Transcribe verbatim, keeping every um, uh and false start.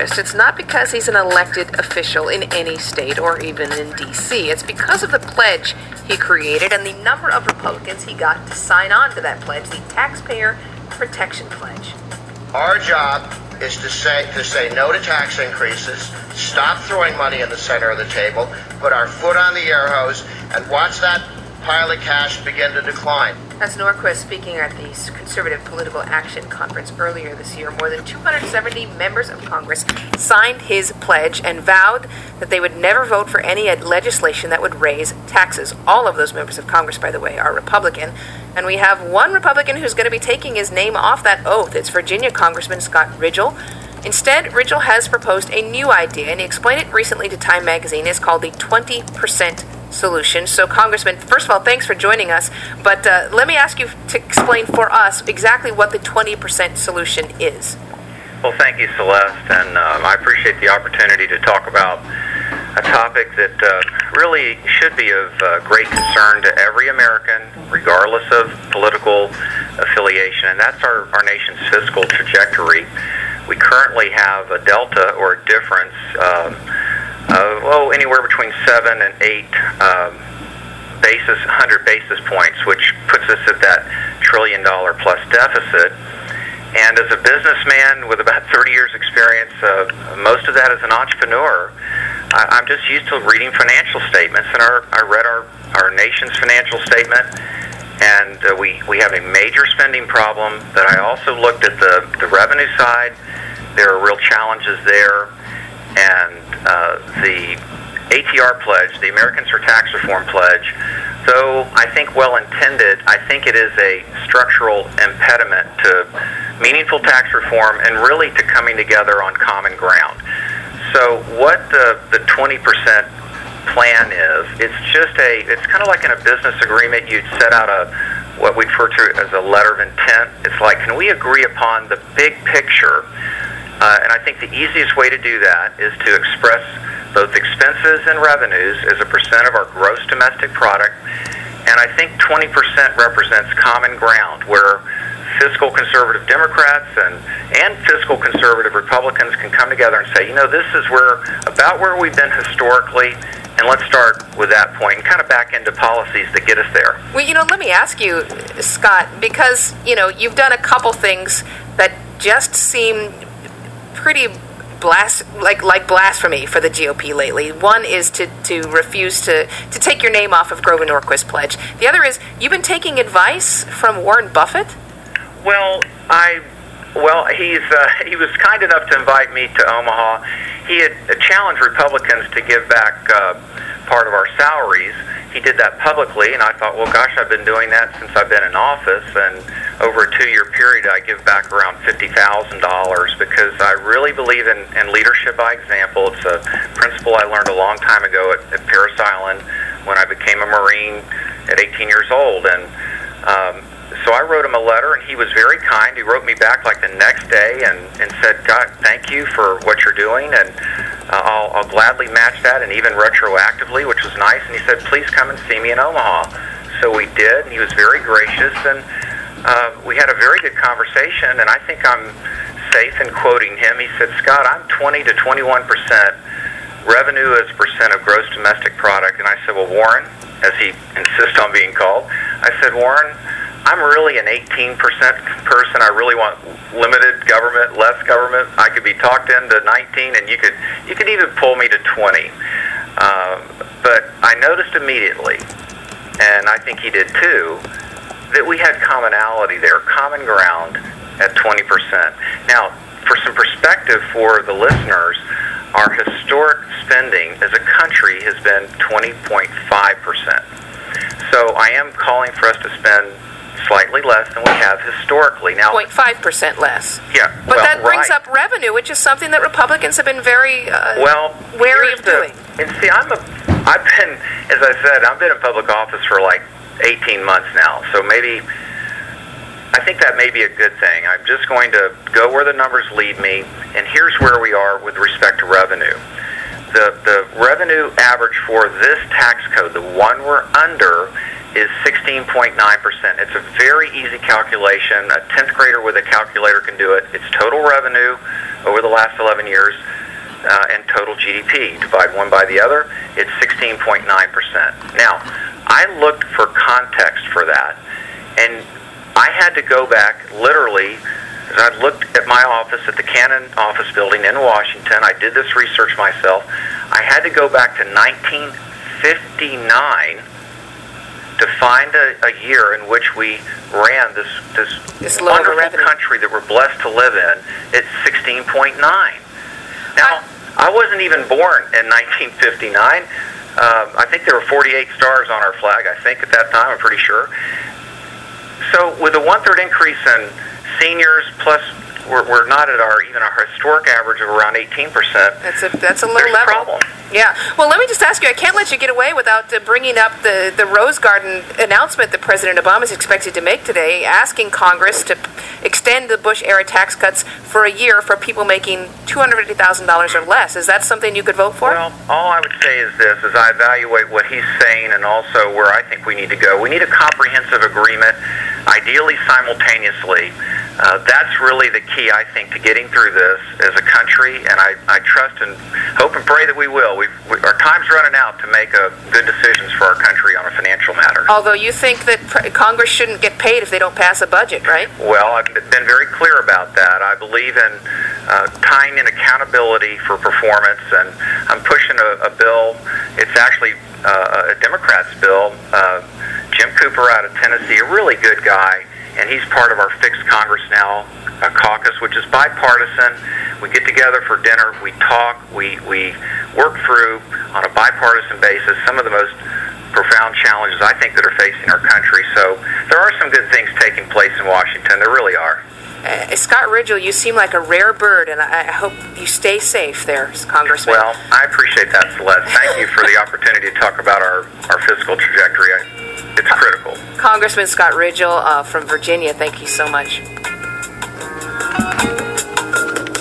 Norquist, it's not because he's an elected official in any state or even in D C. It's because of the pledge he created and the number of Republicans he got to sign on to that pledge, the Taxpayer Protection Pledge. Our job is to say to say no to tax increases, stop throwing money in the center of the table, put our foot on the air hose, and watch that pile of cash begin to decline. That's Norquist speaking at the Conservative Political Action Conference earlier this year. More than two hundred seventy members of Congress signed his pledge and vowed that they would never vote for any legislation that would raise taxes. All of those members of Congress, by the way, are Republican. And we have one Republican who's going to be taking his name off that oath. It's Virginia Congressman Scott Ridgell. Instead, Ridgell has proposed a new idea, and he explained it recently to Time Magazine. It's called the twenty percent solution. So, Congressman, first of all, thanks for joining us. But uh, let me ask you to explain for us exactly what the twenty percent solution is. Well, thank you, Celeste, and um, I appreciate the opportunity to talk about a topic that uh, really should be of uh, great concern to every American, regardless of political affiliation, and that's our, our nation's fiscal trajectory. We currently have a delta or a difference um, of, oh, anywhere between seven and eight um, basis, one hundred basis points, which puts us at that trillion dollar plus deficit. And as a businessman with about thirty years experience, uh, most of that as an entrepreneur, I, I'm just used to reading financial statements. And our, I read our, our nation's financial statement, and uh, we, we have a major spending problem. But I also looked at the, the revenue side. There are real challenges there. And uh, the A T R pledge, the Americans for Tax Reform pledge, though I think well-intended, I think it is a structural impediment to meaningful tax reform and really to coming together on common ground. So what the, the twenty percent plan is, it's just a, it's kind of like in a business agreement, you'd set out a, what we refer to as a letter of intent. It's like, can we agree upon the big picture? Uh, and I think the easiest way to do that is to express both expenses and revenues as a percent of our gross domestic product. And I think twenty percent represents common ground where fiscal conservative Democrats and, and fiscal conservative Republicans can come together and say, you know, this is where about where we've been historically, and let's start with that point and kind of back into policies that get us there. Well, you know, let me ask you, Scott, because, you know, you've done a couple things that just seem pretty Blas- like like blasphemy for the G O P lately. One is to, to refuse to, to take your name off of Grover Norquist's pledge. The other is you've been taking advice from Warren Buffett? Well, I well he's uh, he was kind enough to invite me to Omaha. He had challenged Republicans to give back uh, part of our salaries. He did that publicly, and I thought, well, gosh, I've been doing that since I've been in office, and over a two-year period, I give back around fifty thousand dollars because I really believe in, in leadership by example. It's a principle I learned a long time ago at, at Parris Island when I became a Marine at eighteen years old, and um, so I wrote him a letter, and he was very kind. He wrote me back like the next day and, and said, God, thank you for what you're doing, and uh, I'll, I'll gladly match that, and even retroactively, which was nice. And he said, please come and see me in Omaha. So we did, and he was very gracious, and uh, we had a very good conversation, and I think I'm safe in quoting him. He said, Scott, I'm twenty to twenty-one percent revenue as a percent of gross domestic product. And I said, well, Warren, as he insists on being called, I said, Warren, I'm really an eighteen percent person. I really want limited government, less government. I could be talked into nineteen, and you could you could even pull me to twenty. Um, but I noticed immediately, and I think he did too, that we had commonality there, common ground at twenty percent. Now, for some perspective for the listeners, our historic spending as a country has been twenty point five percent. So I am calling for us to spend slightly less than we have historically. Now, zero point five percent less. Yeah. But well, that brings right. up revenue, which is something that Republicans have been very uh, well, wary of the, doing. And see, I'm a, I've been, as I said, I've been in public office for like eighteen months now, so maybe, I think that may be a good thing. I'm just going to go where the numbers lead me, and here's where we are with respect to revenue. The, the revenue average for this tax code, the one we're under, is sixteen point nine percent. It's a very easy calculation. A tenth grader with a calculator can do it. It's total revenue over the last eleven years. uh, in total G D P. Divide one by the other, it's sixteen point nine percent. Now, I looked for context for that, and I had to go back literally. I looked at my office at the Cannon office building in Washington. I did this research myself. I had to go back to nineteen fifty-nine to find a, a year in which we ran this this, this wonderful country that we're blessed to live in at sixteen point nine. Now, I, I wasn't even born in nineteen fifty-nine. Uh, I think there were forty-eight stars on our flag, I think, at that time, I'm pretty sure. So with a one-third increase in seniors, plus we're, we're not at our even our historic average of around eighteen percent. That's a that's a low There's level. A problem. Yeah. Well, let me just ask you. I can't let you get away without uh, bringing up the the Rose Garden announcement that President Obama is expected to make today, asking Congress to extend the Bush-era tax cuts for a year for people making two hundred fifty thousand dollars or less. Is that something you could vote for? Well, all I would say is this: as I evaluate what he's saying and also where I think we need to go, we need a comprehensive agreement, ideally simultaneously. Uh, that's really the key, I think, to getting through this as a country, and I, I trust and hope and pray that we will. We've, we, our time's running out to make a good decisions for our country on a financial matter. Although you think that pr- Congress shouldn't get paid if they don't pass a budget, right? Well, I've been very clear about that. I believe in uh, tying in accountability for performance, and I'm pushing a, a bill. It's actually uh, a Democrat's bill. Uh, Jim Cooper out of Tennessee, a really good guy. And he's part of our Fixed Congress Now uh, caucus, which is bipartisan. We get together for dinner, we talk, we, we work through, on a bipartisan basis, some of the most profound challenges, I think, that are facing our country. So there are some good things taking place in Washington. There really are. Uh, Scott Ridgel, you seem like a rare bird, and I, I hope you stay safe there, Congressman. Well, I appreciate that, Celeste. Thank you for the opportunity to talk about our, our fiscal trajectory. I, it's critical. Congressman Scott Ridgel uh, from Virginia, thank you so much.